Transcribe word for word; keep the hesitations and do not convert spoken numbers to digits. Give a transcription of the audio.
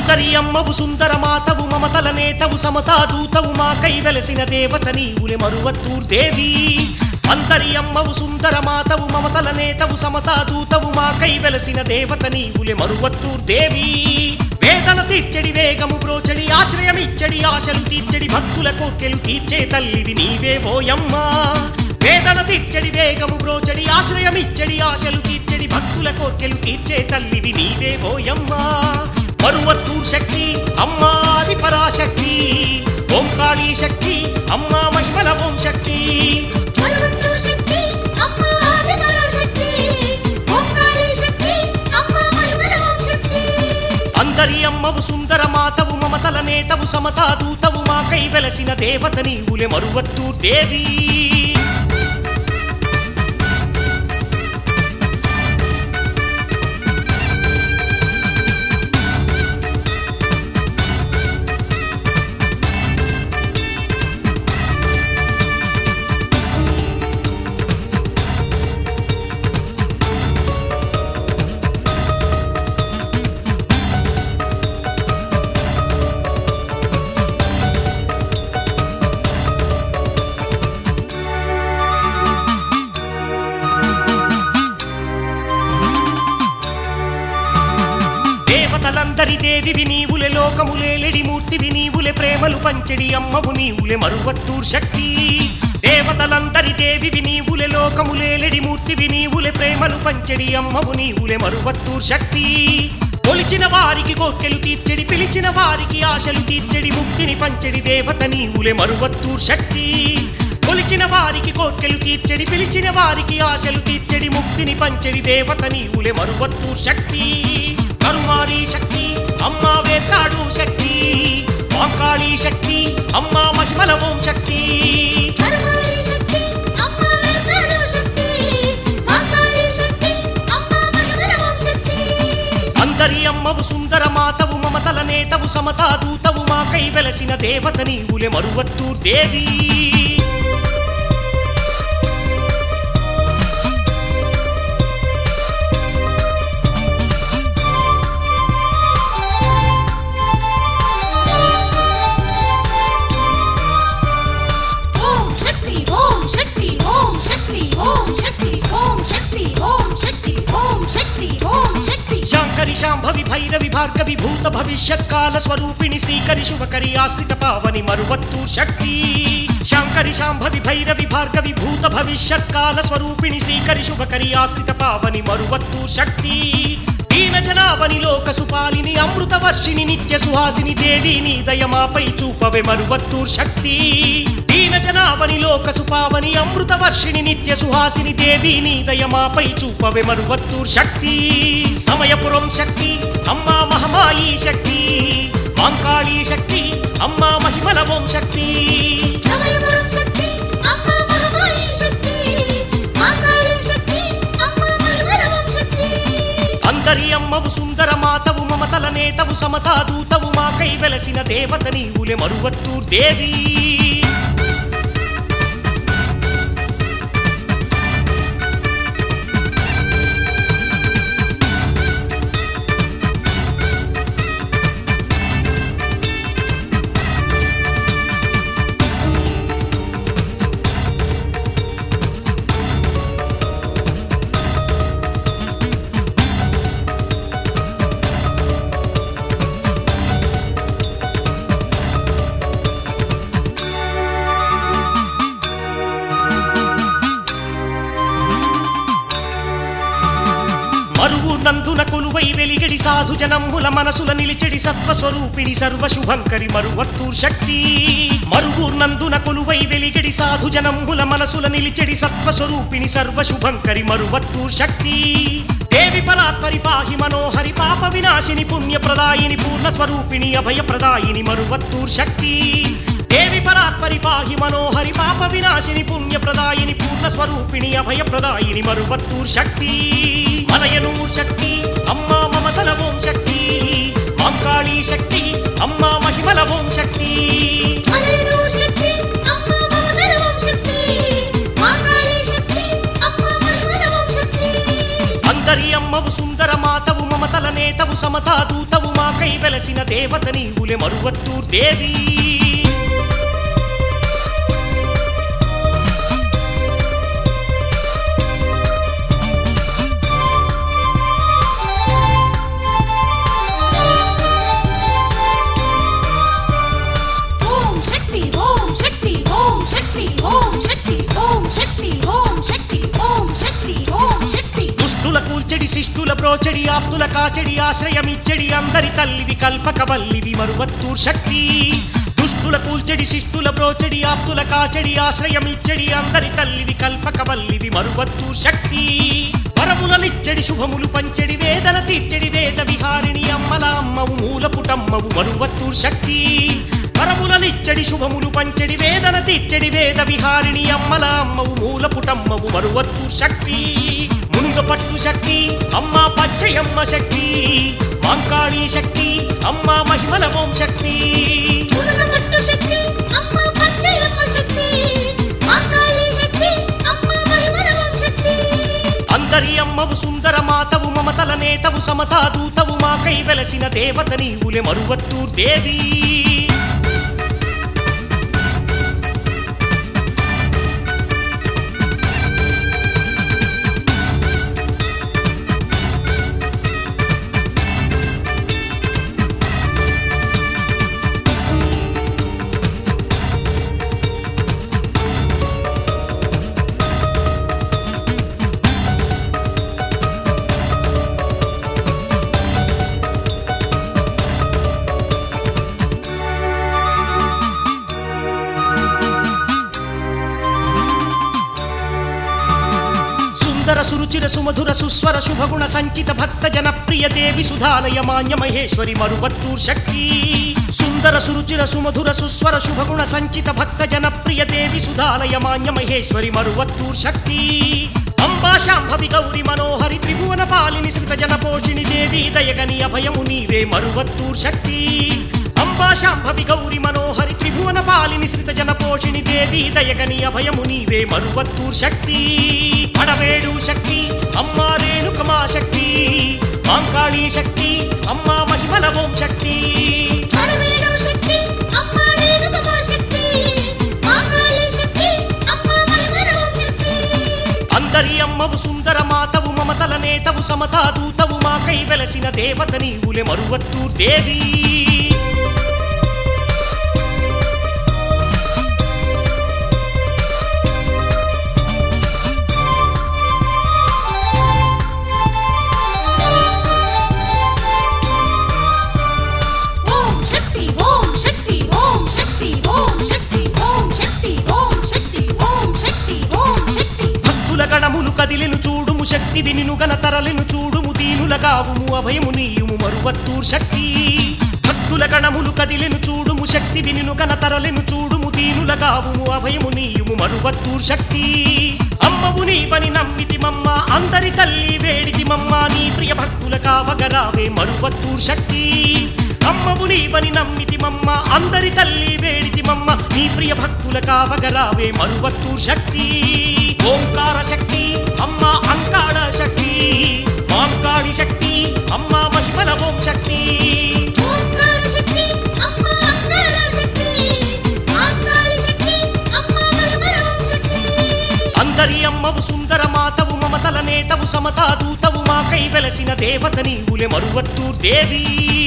అందరి అమ్మవు సుందర మాతవు మమతల నేతవు సమతా దూతవు మాకై వెలసిన దేవత నీవులే మరువత్తూర్ దేవి అందరి అమ్మవు సుందర మాతవు మమతల నేతవు సమతా దూతవు మాకై వెలసిన దేవత నీవులే మరువత్తూర్ దేవి వేదన తీర్చడి వేగము బ్రోచడి ఆశ్రయమిచ్చడి ఆశలు తీర్చడి భక్తుల కోర్కెలు తీర్చే తల్లివి నీవే ఓయమ్మా వేదన తీర్చడి వేగము బ్రోచడి ఆశ్రయమిచ్చడి ఆశలు తీర్చడి భక్తుల కోర్కెలు తీర్చే తల్లివి నీవే ఓయమ్మా మరువత్తూర్ శక్తి అమ్మా ఆది పరాశక్తి ఓం కాళీ శక్తి అమ్మా మహిమల ఓం శక్తి మరువత్తూర్ శక్తి అమ్మా ఆది పరాశక్తి ఓం కాళీ శక్తి అమ్మా మహిమల ఓం శక్తి అందరి అమ్మవు సుందర మాతవు మమతల నేతవు సమతా దూతవు మాకై వెలసిన దేవత నీవులే మరువత్తూర్ దేవి దేవతలందరి దేవివి నీవులే లోకములేలెడి మూర్తివి నీవులే ప్రేమలు పంచెడి అమ్మవు నీవులే మరువత్తూర్ శక్తి దేవతలందరి దేవివి నీవులే లోకములేలెడి మూర్తివి నీవులే ప్రేమలు పంచెడి అమ్మవు నీవులే మరువత్తూర్ శక్తి కొలిచిన వారికి కోర్కెలు తీర్చెడి పిలిచిన వారికి ఆశలు తీర్చెడి ముక్తిని పంచెడి దేవత నీవులే మరువత్తూర్ శక్తి కొలిచిన వారికి కోర్కెలు తీర్చెడి పిలిచిన వారికి ఆశలు తీర్చెడి ముక్తిని పంచెడి దేవత నీవులే మరువత్తూర్ శక్తి కరుమారీ శక్తి అమ్మా వేకాడు శక్తి కాళీ శక్తి అమ్మా మహిమల ఓం శక్తి కరుమారీ శక్తి అమ్మా వేకాడు శక్తి కాళీ శక్తి అమ్మా మహిమల ఓం శక్తి అందరి అమ్మవు సుందర మాతవు మమతల నేతవు సమతా దూతవు మాకై వెలసిన దేవత నీవులే మరువత్తూర్ దేవి శాంకరి శాంభవి భైరవి భార్గవి భూత భవిష్యత్ కాల స్వరూపిణి శ్రీకరి శుభకరి ఆశ్రిత పావని మరువత్తూర్ శక్తి శాంకరి శాంభవి భైరవి భార్గవి భూత భవిష్యత్ కాల స్వరూపిణి శ్రీకరి శుభకరి ఆశ్రిత పావని మరువత్తూర్ శక్తి దీన జనావని లోక సుపాలిని అమృత వర్షిణి నిత్య సుహాసిని దేవి నీ దయమాపై చూపవే మరువత్తూర్ శక్తి దీన జనావని లోక సుపావని అమృత వర్షిణి నిత్య సుహాసిని దేవి నీ దయమాపై చూపవే మరువత్తూర్ శక్తి సమయపురం శక్తి అమ్మా మహమాయి శక్తి కాళీ శక్తి అమ్మా మహిమల ఓం శక్తి సమయపురం శక్తి అమ్మా మహమాయి శక్తి కాళీ శక్తి అమ్మా మహిమల ఓం శక్తి అందరి అమ్మవు సుందర మాతవు మమతల నేతవు సమతా దూతవు మాకై వెలసిన దేవత నీవులే మరువత్తూర్ దేవి మరువు నందున కొలువై వెలిగడి సాధు జనమ్ముల మనసుల నిలిచెడి సత్వస్వరూపిణి సర్వశుభంకరి మరువత్తూర్ శక్తి మరువు నందున కొలువై వెలిగడి సాధు జనమ్ముల మనసుల నిలిచెడి సత్వస్వరూపిణి సర్వశుభంకరి మరువత్తూర్ శక్తి దేవి పరాత్పరి పాహి మనోహరి పాప వినాశిని పుణ్యప్రదాయిని పూర్ణ స్వరూపిణి అభయప్రదాయిని మరువత్తూర్ శక్తి దేవి పరాత్పరి పాహి మనోహరి పాప వినాశిని పుణ్యప్రదాయిని పూర్ణ స్వరూపిణి అభయప్రదాయిని మరువత్తూర్ శక్తి మలయనూర్ శక్తి అమ్మా మమతల ఓం శక్తి కాళీ శక్తి అమ్మా మహిమల ఓం శక్తి మలయనూర్ శక్తి అమ్మా మమతల ఓం శక్తి కాళీ శక్తి అమ్మా మహిమల ఓం శక్తి అందరి అమ్మవు సుందర మాతవు మమతల నేతవు సమతా దూతవు మాకై వెలసిన దేవత నీవులే మరువత్తూర్ దేవి. దుష్టుల కూల్చెడి శిష్టుల బ్రోచెడి ఆప్తుల కాచెడి ఆశ్రయమిచ్చడి అందరి తల్లివి కల్పకవల్లివి మరువత్తూర్ శక్తి. దుష్టుల కూల్చెడి శిష్టుల బ్రోచెడి ఆప్తుల కాచెడి ఆశ్రయమిచ్చడి అందరి తల్లివి కల్పకవల్లివి మరువత్తూర్ శక్తి. వరములనిచ్చడి శుభములు పంచెడి వేదన తీర్చెడి వేద విహారిణి అమ్మల అమ్మవు మూలపుటమ్మవు మరువత్తూర్ శక్తి. వరములనిచ్చడి శుభములు పంచెడి వేదన తీర్చెడి వేద విహారిణి అమ్మల అమ్మవు మూలపుటమ్మవు మరువత్తూర్ శక్తి. మునుగ పట్టు శక్తి అమ్మా పచ్చయమ్మ శక్తి. మాంకాళీ శక్తి అమ్మా మహిమల ఓం శక్తి. అందరి అమ్మవు సుందర మాతవు మమతల నేతవు సమతా దూతవు మాకై వెలసిన దేవత నీవులే మరువత్తూర్ దేవి. సుందర సురుచిర సుమధుర సుస్వర శుభగుణ సంచిత భక్త జనప్రియ దేవి సుధాలయ మాన్య మహేశ్వరి మరువత్తూర్ శక్తి. సుందర సురుచిర సుమధుర సుస్వర శుభగుణ సంచిత భక్త జనప్రియ దేవి సుధాలయ మాన్య మహేశ్వరి మరువత్తూర్ శక్తి. అంబా శాంభవి గౌరి మనోహరి త్రిభువన పాలిని శ్రిత జన పోషిణి దేవి దయగని అభయము నీవే మరువత్తూర్ శక్తి. అంబా శాంభవి గౌరి మనోహరి త్రిభువన పాలిని శ్రిత జన పోషిణి దేవి దయగని అభయము నీవే మరువత్తూర్ శక్తి. అడవేడు శక్తి అమ్మా రేణుకమా శక్తి. మాంకాళీ శక్తి అమ్మా మహిమల ఓం శక్తి. అందరి అమ్మవు సుందర మాతవు మమతల నేతవు సమతా దూతవు మాకై వెలసిన దేవత నీవులే మరువత్తూర్ దేవి. భక్తుల గణములు కదిలెను చూడుము శక్తి వినిను గన తరలెను చూడుము దీనుల కావుము అభయము నీయుము మరువత్తూర్ శక్తి. భక్తుల గణములు కదిలెను చూడుము శక్తి వినిను గన తరలెను చూడుము దీనుల కావుము అభయము నీయుము మరువత్తూర్ శక్తి. అమ్మవు నీవని నమ్మితి మమ్మ అందరి తల్లి వేడితి మమ్మ నీ ప్రియ భక్తుల కావగరావే మరువత్తూర్ శక్తి. అమ్మవు నీవని నమ్మితి మమ్మ అందరి తల్లి వేడితి మమ్మ నీ ప్రియ భక్తుల కావగరావే మరువత్తూర్ శక్తి. ఓంకార శక్తి అమ్మా అంకాళ శక్తి. మాంకాళి శక్తి అమ్మా మహిమల ఓం శక్తి. అందరి అమ్మవు సుందర మాతవు మమతల నేతవు సమతా దూతవు మాకై వెలసిన దేవత నీవులే మరువత్తూర్ దేవి.